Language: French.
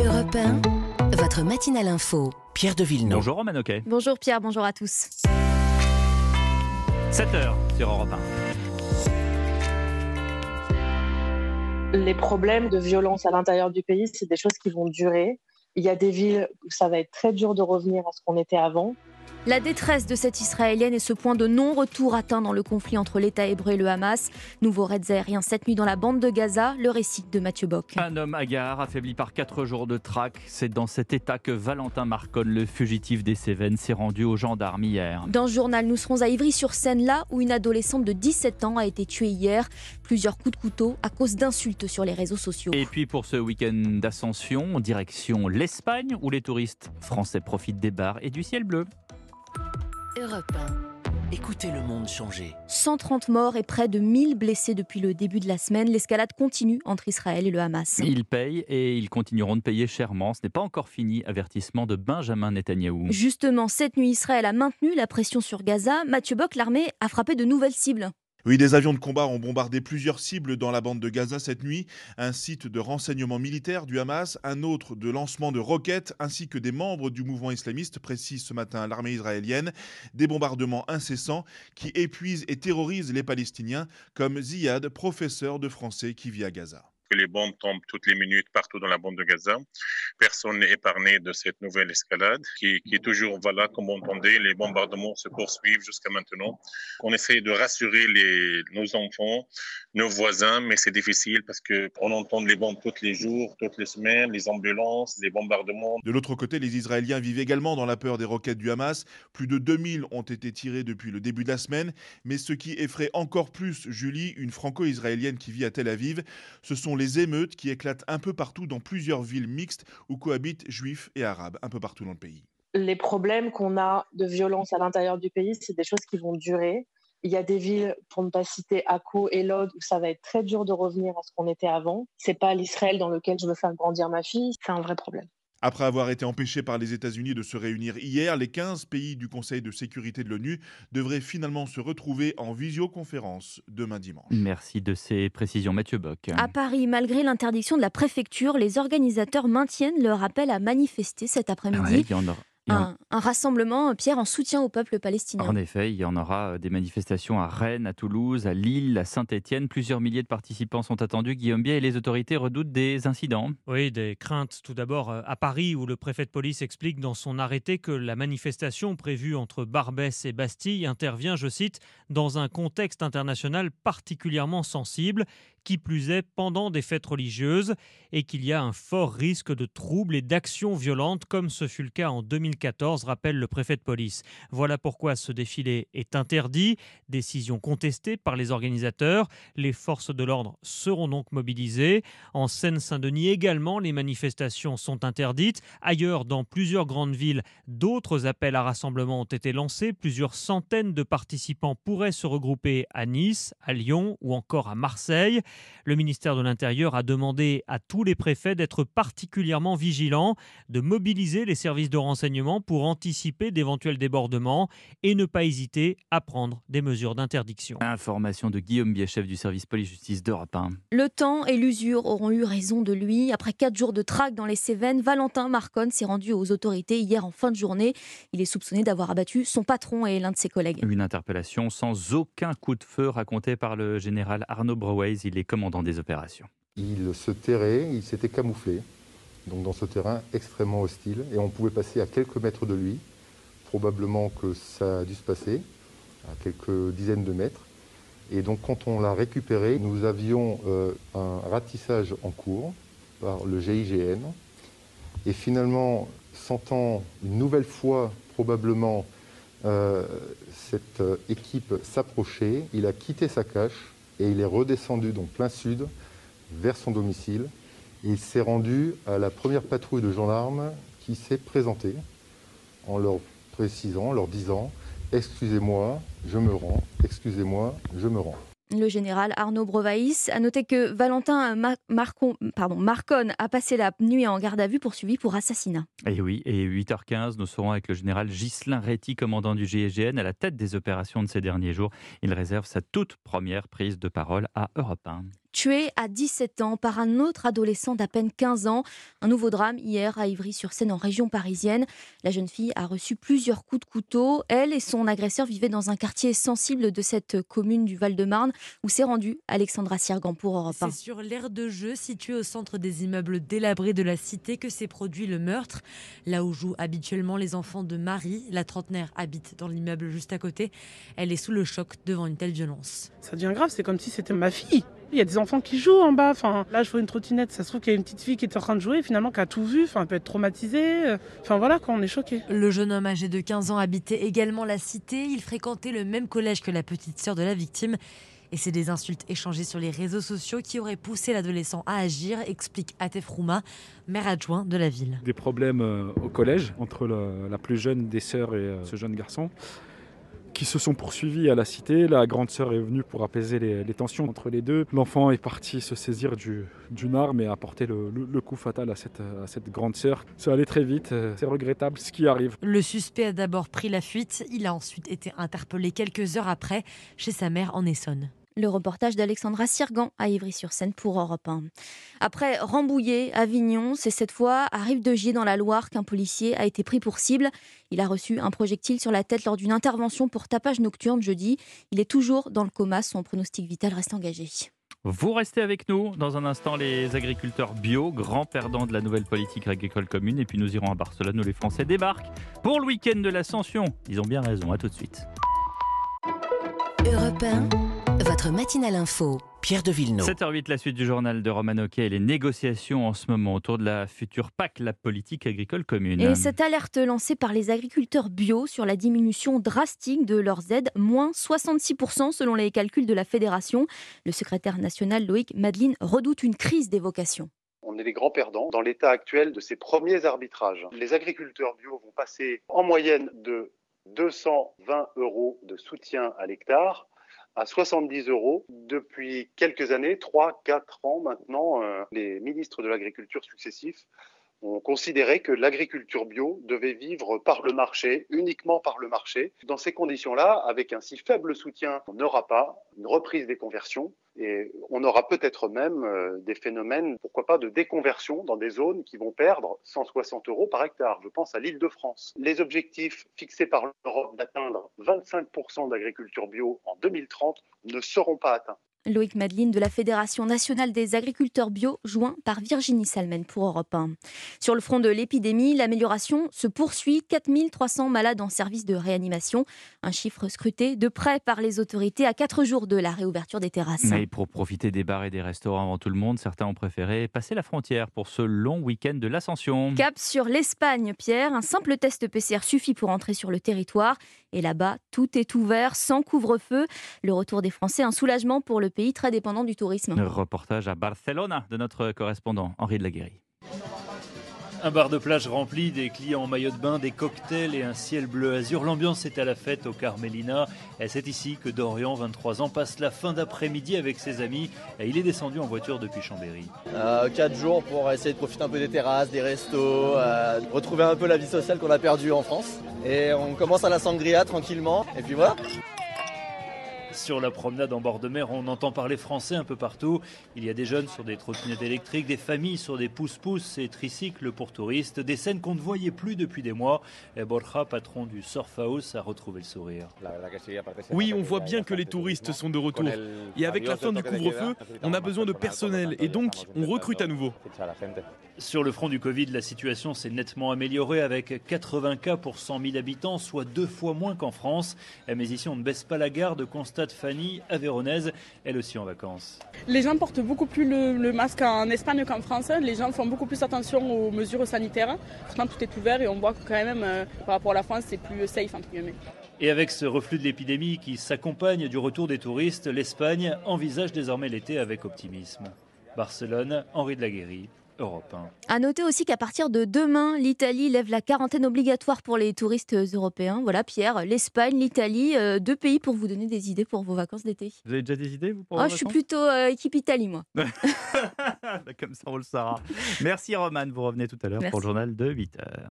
Europe 1, votre matinale info. Pierre de Villeneuve. Bonjour Roman Oquet. Bonjour Pierre, bonjour à tous. 7h sur Europe 1. Les problèmes de violence à l'intérieur du pays, c'est des choses qui vont durer. Il y a des villes où ça va être très dur de revenir à ce qu'on était avant. La détresse de cette Israélienne est ce point de non-retour atteint dans le conflit entre l'État hébreu et le Hamas. Nouveaux raids aériens cette nuit dans la bande de Gaza, le récit de Mathieu Bock. Un homme hagard, affaibli par 4 jours de traque. C'est dans cet état que Valentin Marconne, le fugitif des Cévennes, s'est rendu aux gendarmes hier. Dans ce journal, nous serons à Ivry-sur-Seine, là où une adolescente de 17 ans a été tuée hier. Plusieurs coups de couteau à cause d'insultes sur les réseaux sociaux. Et puis pour ce week-end d'ascension, direction l'Espagne, où les touristes français profitent des bars et du ciel bleu. Europe 1. Écoutez le monde changer. 130 morts et près de 1000 blessés depuis le début de la semaine. L'escalade continue entre Israël et le Hamas. Ils payent et ils continueront de payer chèrement. Ce n'est pas encore fini, avertissement de Benjamin Netanyahou. Justement, cette nuit, Israël a maintenu la pression sur Gaza. Mathieu Bock, l'armée a frappé de nouvelles cibles. Oui, des avions de combat ont bombardé plusieurs cibles dans la bande de Gaza cette nuit. Un site de renseignement militaire du Hamas, un autre de lancement de roquettes, ainsi que des membres du mouvement islamiste, précise ce matin l'armée israélienne. Des bombardements incessants qui épuisent et terrorisent les Palestiniens, comme Ziad, professeur de français qui vit à Gaza. Que les bombes tombent toutes les minutes partout dans la bande de Gaza. Personne n'est épargné de cette nouvelle escalade qui est toujours, voilà, comme on entendait, les bombardements se poursuivent jusqu'à maintenant. On essaie de rassurer nos enfants, nos voisins, mais c'est difficile parce qu'on entend les bombes tous les jours, toutes les semaines, les ambulances, les bombardements. De l'autre côté, les Israéliens vivent également dans la peur des roquettes du Hamas. Plus de 2000 ont été tirées depuis le début de la semaine. Mais ce qui effraie encore plus Julie, une franco-israélienne qui vit à Tel Aviv, ce sont les émeutes qui éclatent un peu partout dans plusieurs villes mixtes où cohabitent juifs et arabes, un peu partout dans le pays. Les problèmes qu'on a de violence à l'intérieur du pays, c'est des choses qui vont durer. Il y a des villes, pour ne pas citer Akko et Lod, où ça va être très dur de revenir à ce qu'on était avant. C'est pas l'Israël dans lequel je veux faire grandir ma fille, c'est un vrai problème. Après avoir été empêchés par les États-Unis de se réunir hier, les 15 pays du Conseil de sécurité de l'ONU devraient finalement se retrouver en visioconférence demain dimanche. Merci de ces précisions, Mathieu Bock. À Paris, malgré l'interdiction de la préfecture, les organisateurs maintiennent leur appel à manifester cet après-midi. Il y en aura. Un rassemblement, Pierre, en soutien au peuple palestinien. En effet, il y en aura des manifestations à Rennes, à Toulouse, à Lille, à Saint-Étienne. Plusieurs milliers de participants sont attendus. Guillaume Biet et les autorités redoutent des incidents. Oui, des craintes tout d'abord à Paris, où le préfet de police explique dans son arrêté que la manifestation prévue entre Barbès et Bastille intervient, je cite, dans un contexte international particulièrement sensible, qui plus est pendant des fêtes religieuses, et qu'il y a un fort risque de troubles et d'actions violentes, comme ce fut le cas en 2014, rappelle le préfet de police. Voilà pourquoi ce défilé est interdit, décision contestée par les organisateurs. Les forces de l'ordre seront donc mobilisées. En Seine-Saint-Denis également, les manifestations sont interdites. Ailleurs, dans plusieurs grandes villes, d'autres appels à rassemblement ont été lancés. Plusieurs centaines de participants pourraient se regrouper à Nice, à Lyon ou encore à Marseille. Le ministère de l'Intérieur a demandé à tous les préfets d'être particulièrement vigilants, de mobiliser les services de renseignement pour anticiper d'éventuels débordements et ne pas hésiter à prendre des mesures d'interdiction. Information de Guillaume Biet, chef du service police-justice d'Europe 1. Le temps et l'usure auront eu raison de lui. Après 4 jours de traque dans les Cévennes, Valentin Marconne s'est rendu aux autorités hier en fin de journée. Il est soupçonné d'avoir abattu son patron et l'un de ses collègues. Une interpellation sans aucun coup de feu raconté par le général Arnaud Breuez. Il est commandant des opérations. Il se terrait, il s'était camouflé donc dans ce terrain extrêmement hostile et on pouvait passer à quelques mètres de lui. Probablement que ça a dû se passer à quelques dizaines de mètres. Et donc quand on l'a récupéré, nous avions un ratissage en cours par le GIGN. Et finalement, sentant une nouvelle fois probablement cette équipe s'approcher, il a quitté sa cache et il est redescendu donc plein sud vers son domicile. Et il s'est rendu à la première patrouille de gendarmes qui s'est présentée en leur précisant, en leur disant « Excusez-moi, je me rends. Excusez-moi, je me rends ». Le général Arnaud Breuez a noté que Valentin Marconne a passé la nuit en garde à vue poursuivi pour assassinat. Et oui, et 8h15, nous serons avec le général Ghislain Réty, commandant du GIGN, à la tête des opérations de ces derniers jours. Il réserve sa toute première prise de parole à Europe 1. tué à 17 ans par un autre adolescent d'à peine 15 ans. Un nouveau drame hier à Ivry-sur-Seine en région parisienne. La jeune fille a reçu plusieurs coups de couteau. Elle et son agresseur vivaient dans un quartier sensible de cette commune du Val-de-Marne où s'est rendue Alexandra Sirgan pour Europe 1. C'est sur l'aire de jeu située au centre des immeubles délabrés de la cité que s'est produit le meurtre. Là où jouent habituellement les enfants de Marie, la trentenaire habite dans l'immeuble juste à côté. Elle est sous le choc devant une telle violence. Ça devient grave, c'est comme si c'était ma fille. Il y a des enfants qui jouent en bas. Là, je vois une trottinette. Ça se trouve qu'il y a une petite fille qui est en train de jouer, finalement, qui a tout vu. Elle peut être traumatisée. Voilà, on est choqués. Le jeune homme âgé de 15 ans habitait également la cité. Il fréquentait le même collège que la petite sœur de la victime. Et c'est des insultes échangées sur les réseaux sociaux qui auraient poussé l'adolescent à agir, explique Atef Rouma, maire adjoint de la ville. Des problèmes au collège entre la plus jeune des sœurs et ce jeune garçon, qui se sont poursuivis à la cité. La grande sœur est venue pour apaiser les tensions entre les deux. L'enfant est parti se saisir d'une arme et a porté le coup fatal à cette grande sœur. Ça allait très vite, c'est regrettable ce qui arrive. Le suspect a d'abord pris la fuite. Il a ensuite été interpellé quelques heures après chez sa mère en Essonne. Le reportage d'Alexandra Sirgan à Ivry-sur-Seine pour Europe 1. Après Rambouillet, Avignon, c'est cette fois à Rive-de-Gier dans la Loire qu'un policier a été pris pour cible. Il a reçu un projectile sur la tête lors d'une intervention pour tapage nocturne jeudi. Il est toujours dans le coma, son pronostic vital reste engagé. Vous restez avec nous. Dans un instant, les agriculteurs bio, grands perdants de la nouvelle politique agricole commune. Et puis nous irons à Barcelone où les Français débarquent pour le week-end de l'Ascension. Ils ont bien raison, à tout de suite. Europe 1, votre matinale info. Pierre de Villeneuve. 7h08, la suite du journal de Roman Hockey et les négociations en ce moment autour de la future PAC, la politique agricole commune. Et cette alerte lancée par les agriculteurs bio sur la diminution drastique de leurs aides, moins 66% selon les calculs de la Fédération. Le secrétaire national Loïc Madeline redoute une crise des vocations. On est les grands perdants dans l'état actuel de ces premiers arbitrages. Les agriculteurs bio vont passer en moyenne de 220 € de soutien à l'hectare à 70 € depuis quelques années, 3-4 ans maintenant. Les ministres de l'agriculture successifs ont considéré que l'agriculture bio devait vivre par le marché, uniquement par le marché. Dans ces conditions-là, avec un si faible soutien, on n'aura pas une reprise des conversions et on aura peut-être même des phénomènes, pourquoi pas, de déconversion dans des zones qui vont perdre 160 € par hectare. Je pense à l'Île-de-France. Les objectifs fixés par l'Europe d'atteindre 25% d'agriculture bio en 2030 ne seront pas atteints. Loïc Madeline de la Fédération nationale des agriculteurs bio, joint par Virginie Salmen pour Europe 1. Sur le front de l'épidémie, l'amélioration se poursuit. 4300 malades en service de réanimation. Un chiffre scruté de près par les autorités à 4 jours de la réouverture des terrasses. Mais pour profiter des bars et des restaurants avant tout le monde, certains ont préféré passer la frontière pour ce long week-end de l'Ascension. Cap sur l'Espagne, Pierre. Un simple test PCR suffit pour entrer sur le territoire. Et là-bas, tout est ouvert, sans couvre-feu. Le retour des Français, un soulagement pour le pays très dépendant du tourisme. Reportage à Barcelone de notre correspondant Henri de la Guérie. Un bar de plage rempli, des clients en maillot de bain, des cocktails et un ciel bleu azur. L'ambiance est à la fête au Carmelina. Et c'est ici que Dorian, 23 ans, passe la fin d'après-midi avec ses amis. Et il est descendu en voiture depuis Chambéry. 4 jours pour essayer de profiter un peu des terrasses, des restos, retrouver un peu la vie sociale qu'on a perdue en France. Et on commence à la sangria tranquillement. Et puis voilà. Sur la promenade en bord de mer, on entend parler français un peu partout. Il y a des jeunes sur des trottinettes électriques, des familles sur des pousse-pousse et tricycles pour touristes. Des scènes qu'on ne voyait plus depuis des mois. Et Borja, patron du Surf House, a retrouvé le sourire. Oui, on voit bien que les touristes sont de retour. Et avec la fin du couvre-feu, on a besoin de personnel. Et donc, on recrute à nouveau. Sur le front du Covid, la situation s'est nettement améliorée avec 80 cas pour 100 000 habitants, soit 2 fois moins qu'en France. Mais ici, on ne baisse pas la garde, constate Fanny, avéronaise, elle aussi en vacances. Les gens portent beaucoup plus le masque en Espagne qu'en France. Les gens font beaucoup plus attention aux mesures sanitaires. Pourtant, tout est ouvert et on voit que quand même, par rapport à la France, c'est plus safe, entre guillemets. Et avec ce reflux de l'épidémie qui s'accompagne du retour des touristes, l'Espagne envisage désormais l'été avec optimisme. Barcelone, Henri de la Guérie, Europe 1. À noter aussi qu'à partir de demain, l'Italie lève la quarantaine obligatoire pour les touristes européens. Voilà, Pierre, l'Espagne, l'Italie, 2 pays pour vous donner des idées pour vos vacances d'été. Vous avez déjà des idées, vous, pour vos Je suis vacances plutôt équipe Italie, moi. Comme ça, on le saura. Merci, Roman. Vous revenez tout à l'heure pour le journal de 8h.